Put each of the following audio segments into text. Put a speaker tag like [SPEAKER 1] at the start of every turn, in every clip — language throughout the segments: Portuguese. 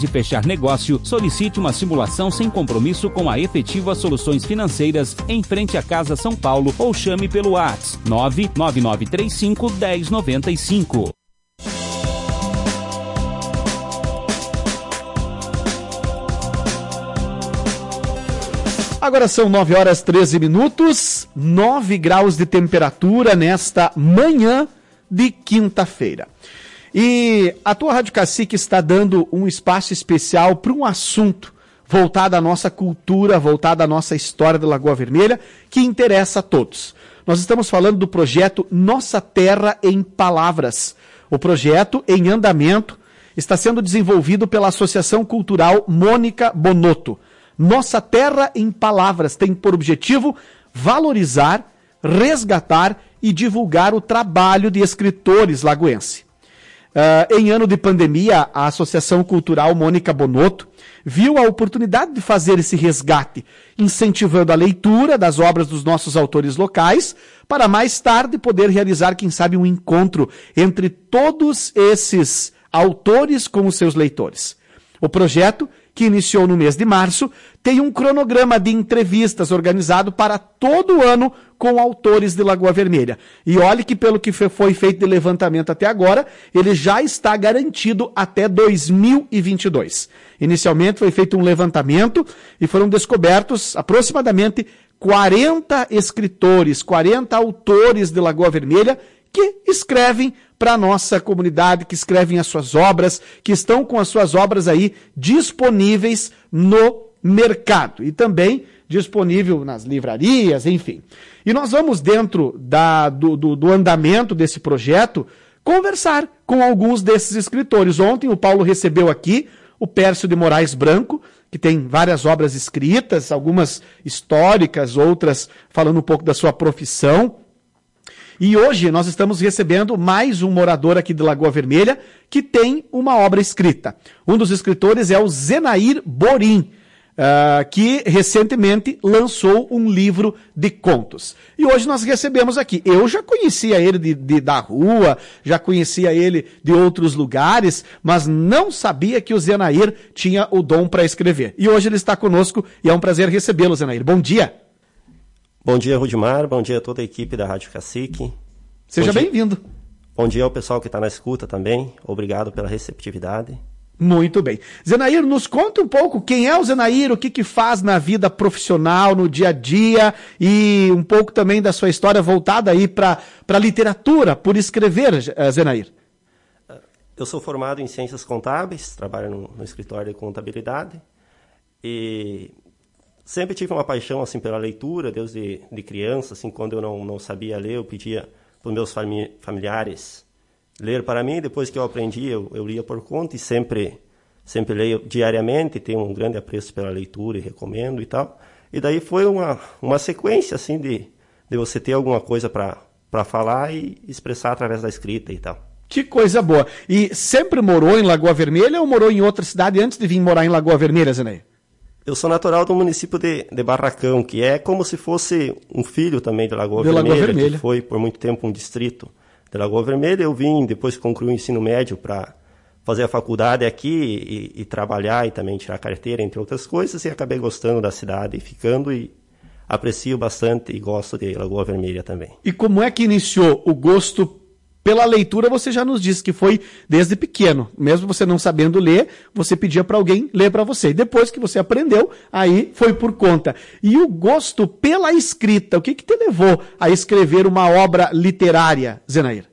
[SPEAKER 1] De fechar negócio, solicite uma simulação sem compromisso com a Efetiva Soluções Financeiras em frente à Casa São Paulo ou chame pelo WhatsApp 99935-1095.
[SPEAKER 2] Agora são 9h13, 9 graus de temperatura nesta manhã de quinta-feira. E a tua Rádio Cacique está dando um espaço especial para um assunto voltado à nossa cultura, voltado à nossa história da Lagoa Vermelha, que interessa a todos. Nós estamos falando do projeto Nossa Terra em Palavras. O projeto, em andamento, está sendo desenvolvido pela Associação Cultural Mônica Bonotto. Nossa Terra em Palavras tem por objetivo valorizar, resgatar e divulgar o trabalho de escritores lagoenses. Em ano de pandemia, a Associação Cultural Mônica Bonotto viu a oportunidade de fazer esse resgate, incentivando a leitura das obras dos nossos autores locais, para mais tarde poder realizar, quem sabe, um encontro entre todos esses autores com os seus leitores. O projeto, que iniciou no mês de março, tem um cronograma de entrevistas organizado para todo o ano com autores de Lagoa Vermelha. E olhe que pelo que foi feito de levantamento até agora, ele já está garantido até 2022. Inicialmente foi feito um levantamento e foram descobertos aproximadamente 40 escritores, 40 autores de Lagoa Vermelha que escrevem para a nossa comunidade, que escrevem as suas obras, que estão com as suas obras aí disponíveis no mercado e também disponível nas livrarias, enfim. E nós vamos, dentro do andamento desse projeto, conversar com alguns desses escritores. Ontem o Paulo recebeu aqui o Pércio de Moraes Branco, que tem várias obras escritas, algumas históricas, outras falando um pouco da sua profissão. E hoje nós estamos recebendo mais um morador aqui de Lagoa Vermelha que tem uma obra escrita. Um dos escritores é o Zenair Borim, que recentemente lançou um livro de contos. E hoje nós recebemos aqui. Eu já conhecia ele da rua, já conhecia ele de outros lugares, mas não sabia que o Zenair tinha o dom para escrever. E hoje ele está conosco e é um prazer recebê-lo, Zenair. Bom dia.
[SPEAKER 3] Bom dia, Rudimar. Bom dia a toda a equipe da Rádio Cacique.
[SPEAKER 2] Seja bem-vindo.
[SPEAKER 3] Bom dia ao pessoal que está na escuta também. Obrigado pela receptividade.
[SPEAKER 2] Muito bem. Zenair, nos conta um pouco quem é o Zenair, o que faz na vida profissional, no dia a dia, e um pouco também da sua história voltada aí para a literatura, por escrever, Zenair.
[SPEAKER 3] Eu sou formado em Ciências Contábeis, trabalho no escritório de contabilidade, e sempre tive uma paixão assim, pela leitura, desde de criança, assim, quando eu não sabia ler, eu pedia para os meus familiares ler para mim. Depois que eu aprendi, eu lia por conta e sempre leio diariamente, tenho um grande apreço pela leitura e recomendo e tal. E daí foi uma sequência assim, de você ter alguma coisa para falar e expressar através da escrita e tal.
[SPEAKER 2] Que coisa boa. E sempre morou em Lagoa Vermelha ou morou em outra cidade antes de vir morar em Lagoa Vermelha, Zenair?
[SPEAKER 3] Eu sou natural do município de Barracão, que é como se fosse um filho também de Lagoa Vermelha, que foi por muito tempo um distrito de Lagoa Vermelha. Eu vim, depois que concluí o ensino médio, para fazer a faculdade aqui e trabalhar e também tirar carteira, entre outras coisas, e acabei gostando da cidade e ficando, e aprecio bastante e gosto de Lagoa Vermelha também.
[SPEAKER 2] E como é que iniciou o gosto pela leitura? Você já nos disse que foi desde pequeno. Mesmo você não sabendo ler, você pedia para alguém ler para você. E depois que você aprendeu, aí foi por conta. E o gosto pela escrita, o que te levou a escrever uma obra literária, Zenair?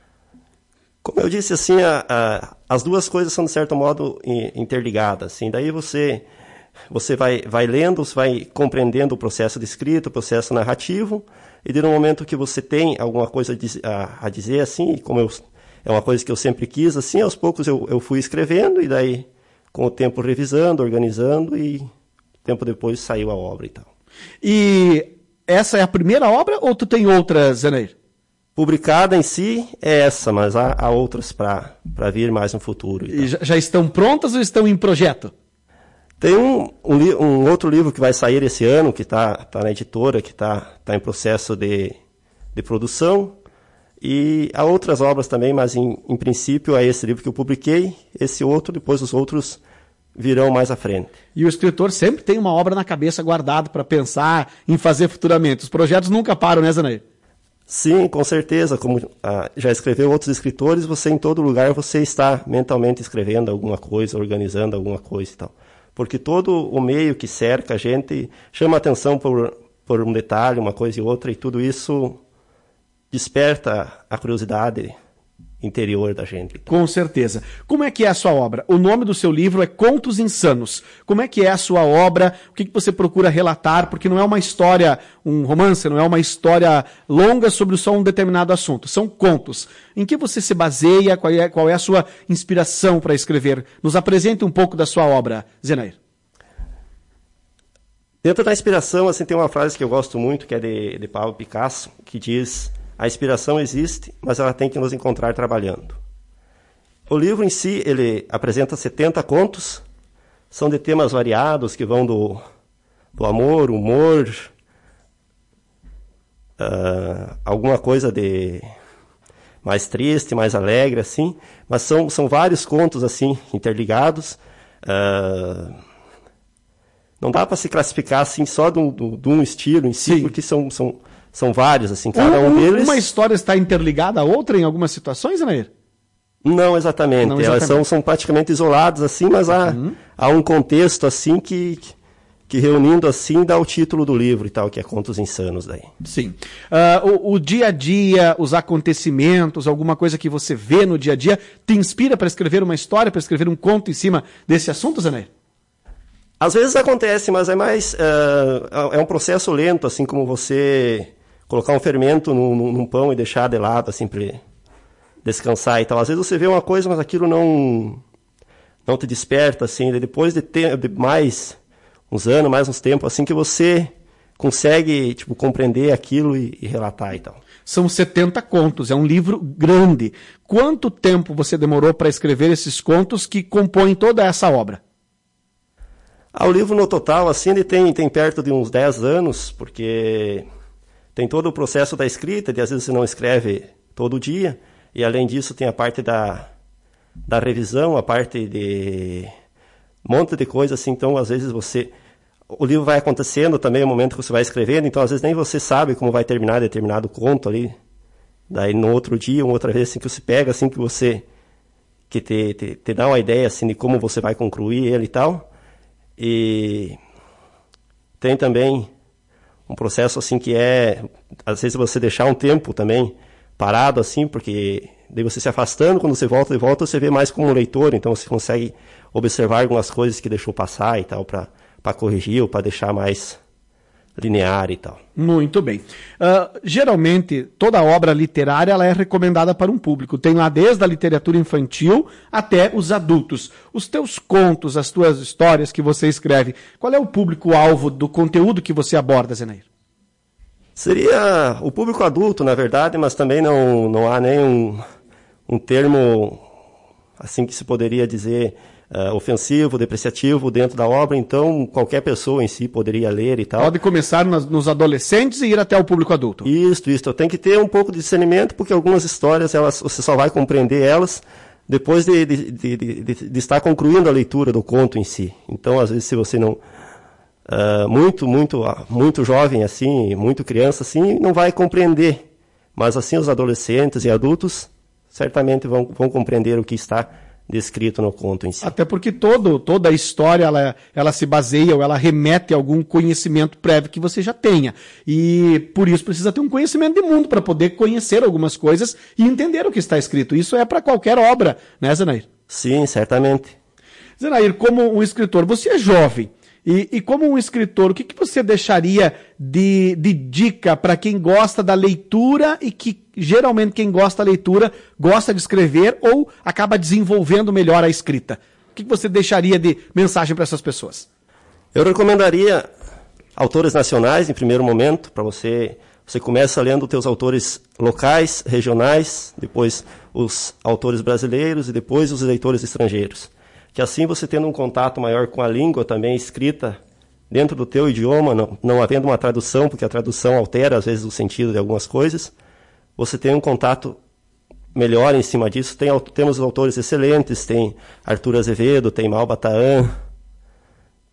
[SPEAKER 3] Como eu disse, assim, as duas coisas são, de certo modo, interligadas. Assim. Daí você vai lendo, você vai compreendendo o processo de escrita, o processo narrativo, e no momento que você tem alguma coisa a dizer, assim, como é uma coisa que eu sempre quis, assim, aos poucos eu fui escrevendo, e daí, com o tempo, revisando, organizando, e tempo depois saiu a obra e tal.
[SPEAKER 2] E essa é a primeira obra, ou tu tem outras, Zenair?
[SPEAKER 3] Publicada em si é essa, mas há outras para vir mais no futuro.
[SPEAKER 2] E já estão prontas ou estão em projeto?
[SPEAKER 3] Tem um outro livro que vai sair esse ano, que está na editora, que está em processo de produção. E há outras obras também, mas em princípio é esse livro que eu publiquei. Esse outro, depois os outros virão mais à frente.
[SPEAKER 2] E o escritor sempre tem uma obra na cabeça guardada para pensar em fazer futuramente. Os projetos nunca param, né, Zenair?
[SPEAKER 3] Sim, com certeza. Como já escreveu outros escritores, você em todo lugar você está mentalmente escrevendo alguma coisa, organizando alguma coisa e tal. Porque todo o meio que cerca a gente chama atenção por um detalhe, uma coisa e outra, e tudo isso desperta a curiosidade interior da gente.
[SPEAKER 2] Com certeza. Como é que é a sua obra? O nome do seu livro é Contos Insanos. Como é que é a sua obra? O que você procura relatar? Porque não é uma história, um romance, não é uma história longa sobre só um determinado assunto. São contos. Em que você se baseia? Qual é a sua inspiração para escrever? Nos apresente um pouco da sua obra, Zenair.
[SPEAKER 3] Dentro da inspiração, assim, tem uma frase que eu gosto muito, que é de Pablo Picasso, que diz: a inspiração existe, mas ela tem que nos encontrar trabalhando. O livro em si, ele apresenta 70 contos, são de temas variados, que vão do amor, humor, alguma coisa de mais triste, mais alegre, assim, mas são vários contos, assim, interligados. Não dá para se classificar, assim, só de um estilo em si, porque são vários, assim, cada um deles...
[SPEAKER 2] Uma história está interligada à outra em algumas situações, Zenair?
[SPEAKER 3] Não exatamente. Elas são praticamente isoladas, assim, mas há um contexto, assim, que reunindo, assim, dá o título do livro e tal, que é Contos Insanos, daí.
[SPEAKER 2] Sim. O dia a dia, os acontecimentos, alguma coisa que você vê no dia a dia, te inspira para escrever uma história, para escrever um conto em cima desse assunto, Zenair?
[SPEAKER 3] Às vezes acontece, mas é mais... é um processo lento, assim, como você colocar um fermento num pão e deixar de lado, assim, para ele descansar e tal. Às vezes você vê uma coisa, mas aquilo não te desperta, assim. Depois de mais uns anos, mais uns tempos, assim, que você consegue, tipo, compreender aquilo e relatar e tal.
[SPEAKER 2] São 70 contos, é um livro grande. Quanto tempo você demorou para escrever esses contos que compõem toda essa obra?
[SPEAKER 3] O livro no total, assim, ele tem perto de uns 10 anos, porque tem todo o processo da escrita, de às vezes você não escreve todo dia, e além disso tem a parte da revisão, a parte de um monte de coisa, assim, então às vezes o livro vai acontecendo também no momento que você vai escrevendo, então às vezes nem você sabe como vai terminar determinado conto ali, daí no outro dia, uma outra vez, assim, que você pega, assim, que te dá uma ideia, assim, de como você vai concluir ele e tal. E tem também um processo, assim, que às vezes você deixar um tempo também parado, assim, porque daí você se afastando, quando você volta de volta, você vê mais como um leitor, então você consegue observar algumas coisas que deixou passar e tal, para corrigir ou para deixar mais linear e tal.
[SPEAKER 2] Muito bem. Geralmente, toda obra literária ela é recomendada para um público. Tem lá desde a literatura infantil até os adultos. Os teus contos, as tuas histórias que você escreve, qual é o público-alvo do conteúdo que você aborda, Zenair?
[SPEAKER 3] Seria o público adulto, na verdade, mas também não há nem um termo assim que se poderia dizer ofensivo, depreciativo dentro da obra, então qualquer pessoa em si poderia ler e tal.
[SPEAKER 2] Pode começar nos adolescentes e ir até o público adulto.
[SPEAKER 3] Isso. Tem que ter um pouco de discernimento, porque algumas histórias você só vai compreender elas depois de estar concluindo a leitura do conto em si. Então, às vezes, se você não... muito jovem, assim, muito criança, assim, não vai compreender. Mas, assim, os adolescentes e adultos certamente vão compreender o que está descrito no conto em si.
[SPEAKER 2] Até porque toda a história ela se baseia ou ela remete a algum conhecimento prévio que você já tenha. E por isso precisa ter um conhecimento de mundo para poder conhecer algumas coisas e entender o que está escrito. Isso é para qualquer obra, né, Zenair?
[SPEAKER 3] Sim, certamente.
[SPEAKER 2] Zenair, como um escritor, você é jovem. E como um escritor, o que você deixaria de dica para quem gosta da leitura e que geralmente quem gosta da leitura gosta de escrever ou acaba desenvolvendo melhor a escrita? O que você deixaria de mensagem para essas pessoas?
[SPEAKER 3] Eu recomendaria autores nacionais em primeiro momento, para você começa lendo os teus autores locais, regionais, depois os autores brasileiros e depois os leitores estrangeiros. Que assim você tendo um contato maior com a língua também escrita dentro do teu idioma, não havendo uma tradução, porque a tradução altera às vezes o sentido de algumas coisas, você tem um contato melhor em cima disso. Temos autores excelentes, tem Arthur Azevedo, tem Malba Tahan,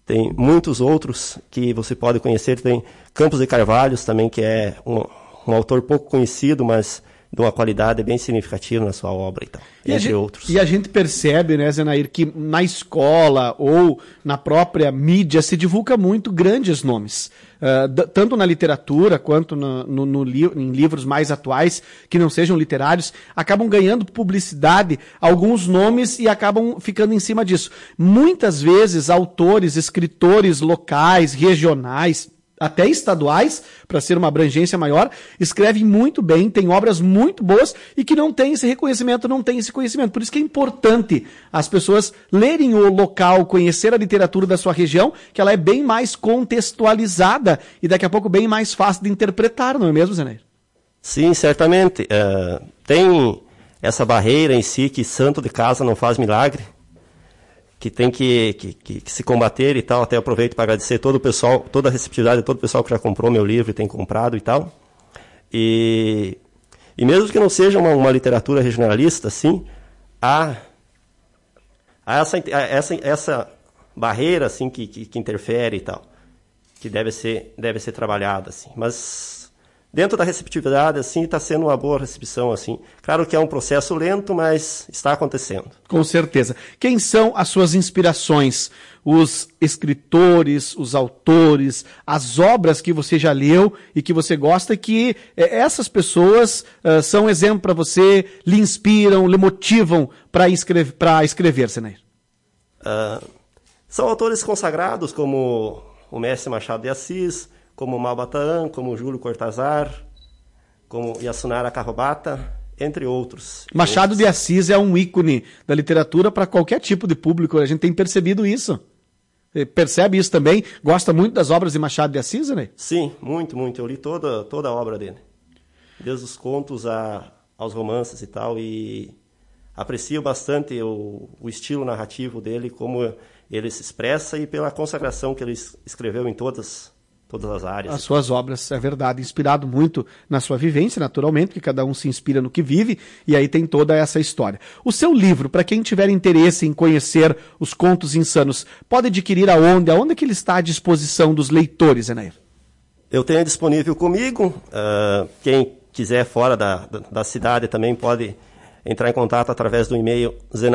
[SPEAKER 3] Tem muitos outros que você pode conhecer. Tem Campos de Carvalhos também, que é um autor pouco conhecido, mas de uma qualidade bem significativa na sua obra e tal, entre outros.
[SPEAKER 2] E a gente percebe, né, Zenair, que na escola ou na própria mídia se divulga muito grandes nomes, tanto na literatura quanto em livros mais atuais, que não sejam literários, acabam ganhando publicidade alguns nomes e acabam ficando em cima disso. Muitas vezes autores, escritores locais, regionais, até estaduais, para ser uma abrangência maior, escrevem muito bem, têm obras muito boas e que não têm esse reconhecimento, não têm esse conhecimento. Por isso que é importante as pessoas lerem o local, conhecer a literatura da sua região, que ela é bem mais contextualizada e daqui a pouco bem mais fácil de interpretar, não é mesmo, Zenair?
[SPEAKER 3] Sim, certamente. Tem essa barreira em si que santo de casa não faz milagre, que tem que se combater e tal. Até aproveito para agradecer todo o pessoal, toda a receptividade de todo o pessoal que já comprou meu livro e tem comprado e tal. E mesmo que não seja uma literatura regionalista, assim, há essa barreira assim, que interfere e tal, que deve ser trabalhada. Assim. Mas dentro da receptividade, assim, está sendo uma boa recepção, assim. Claro que é um processo lento, mas está acontecendo.
[SPEAKER 2] Com certeza. Quem são as suas inspirações? Os escritores, os autores, as obras que você já leu e que você gosta e que essas pessoas são exemplo para você, lhe inspiram, lhe motivam para escrever, Zenair?
[SPEAKER 3] São autores consagrados como o mestre Machado de Assis, como Malbataan, como Júlio Cortázar, como Yasunara Carrobata, entre outros.
[SPEAKER 2] Machado de Assis é um ícone da literatura para qualquer tipo de público, a gente tem percebido isso. Percebe isso também? Gosta muito das obras de Machado de Assis, né?
[SPEAKER 3] Sim, muito, muito. Eu li toda a obra dele. Desde os contos aos romances e tal, e aprecio bastante o estilo narrativo dele, como ele se expressa e pela consagração que ele escreveu em todas as áreas.
[SPEAKER 2] As suas obras, é verdade, inspirado muito na sua vivência, naturalmente, que cada um se inspira no que vive, e aí tem toda essa história. O seu livro, para quem tiver interesse em conhecer os Contos Insanos, pode adquirir aonde? Aonde que ele está à disposição dos leitores, Zenair?
[SPEAKER 3] Eu tenho disponível comigo, quem quiser fora da cidade também pode entrar em contato através do e-mail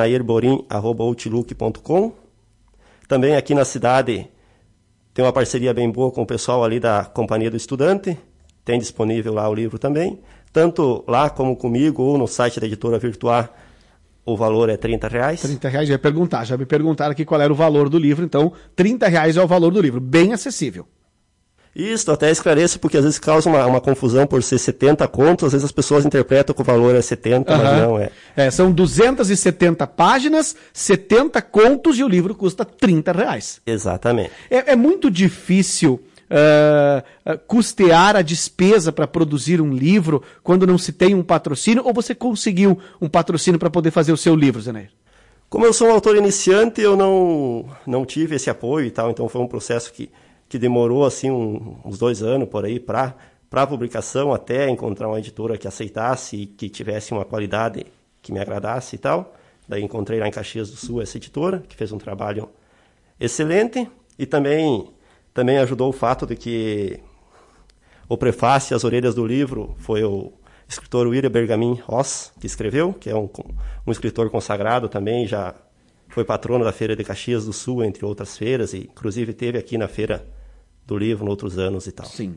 [SPEAKER 3] zenairborim@outlook.com. Também aqui na cidade tem uma parceria bem boa com o pessoal ali da Companhia do Estudante. Tem disponível lá o livro também. Tanto lá como comigo ou no site da Editora Virtuar, o valor é R$30.
[SPEAKER 2] R$30, já me perguntaram aqui qual era o valor do livro, então R$30 é o valor do livro, bem acessível.
[SPEAKER 3] Isso, até esclareço, porque às vezes causa uma confusão por ser 70 contos, às vezes as pessoas interpretam que o valor é 70, mas não é.
[SPEAKER 2] São 270 páginas, 70 contos e o livro custa R$30.
[SPEAKER 3] Exatamente.
[SPEAKER 2] É muito difícil custear a despesa para produzir um livro quando não se tem um patrocínio, ou você conseguiu um patrocínio para poder fazer o seu livro, Zenair?
[SPEAKER 3] Como eu sou um autor iniciante, eu não tive esse apoio e tal, então foi um processo que demorou assim uns 2 anos por aí para a publicação, até encontrar uma editora que aceitasse e que tivesse uma qualidade que me agradasse e tal. Daí encontrei lá em Caxias do Sul essa editora, que fez um trabalho excelente, e também ajudou o fato de que o prefácio e as orelhas do livro foi o escritor William Bergamin Ross que escreveu, que é um escritor consagrado também, já foi patrono da Feira de Caxias do Sul, entre outras feiras, e inclusive teve aqui na Feira do Livro em outros anos e tal.
[SPEAKER 2] Sim.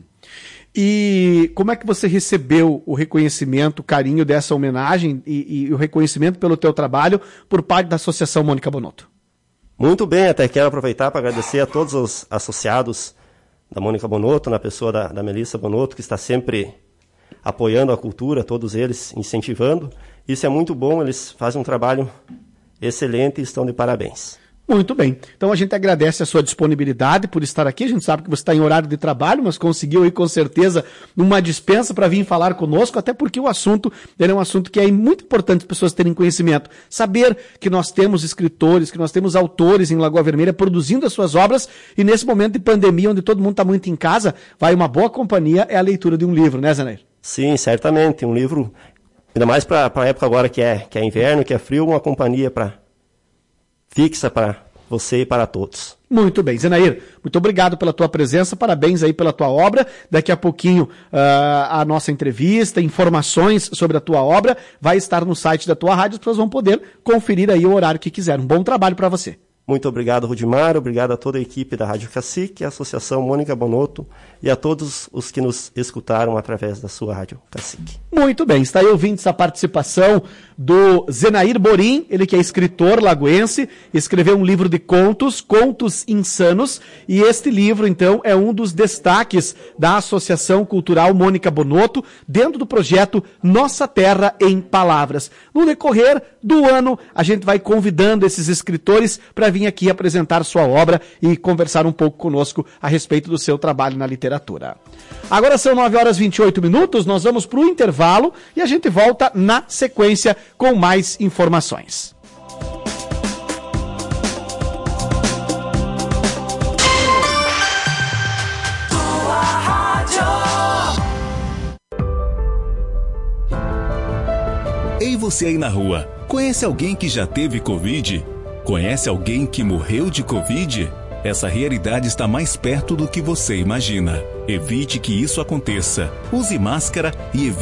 [SPEAKER 2] E como é que você recebeu o reconhecimento, o carinho dessa homenagem e o reconhecimento pelo teu trabalho por parte da Associação Mônica Bonotto?
[SPEAKER 3] Muito bem, até quero aproveitar para agradecer a todos os associados da Mônica Bonotto, na pessoa da Melissa Bonotto, que está sempre apoiando a cultura, todos eles incentivando. Isso é muito bom, eles fazem um trabalho excelente e estão de parabéns.
[SPEAKER 2] Muito bem. Então a gente agradece a sua disponibilidade por estar aqui. A gente sabe que você está em horário de trabalho, mas conseguiu aí com certeza uma dispensa para vir falar conosco, até porque o assunto é um assunto que é muito importante as pessoas terem conhecimento. Saber que nós temos escritores, que nós temos autores em Lagoa Vermelha produzindo as suas obras, e nesse momento de pandemia, onde todo mundo está muito em casa, vai uma boa companhia, é a leitura de um livro, né, Zenair?
[SPEAKER 3] Sim, certamente. Um livro, ainda mais para a época agora que é inverno, que é frio, uma companhia fixa para você e para todos.
[SPEAKER 2] Muito bem, Zenair, muito obrigado pela tua presença, parabéns aí pela tua obra. Daqui a pouquinho a nossa entrevista, informações sobre a tua obra vai estar no site da tua rádio, as pessoas vão poder conferir aí o horário que quiser. Um bom trabalho para você.
[SPEAKER 3] Muito obrigado, Rudimar, obrigado a toda a equipe da Rádio Cacique, a Associação Mônica Bonotto e a todos os que nos escutaram através da sua Rádio Cacique.
[SPEAKER 2] Muito bem, está aí ouvindo essa participação do Zenair Borim, ele que é escritor lagoense, escreveu um livro de contos, Contos Insanos, e este livro, então, é um dos destaques da Associação Cultural Mônica Bonotto, dentro do projeto Nossa Terra em Palavras. No decorrer do ano, a gente vai convidando esses escritores para vir aqui apresentar sua obra e conversar um pouco conosco a respeito do seu trabalho na literatura. Agora são 9h28, nós vamos para o intervalo e a gente volta na sequência com mais informações.
[SPEAKER 4] Ei, você aí na rua, conhece alguém que já teve Covid? Conhece alguém que morreu de Covid? Essa realidade está mais perto do que você imagina. Evite que isso aconteça. Use máscara e evite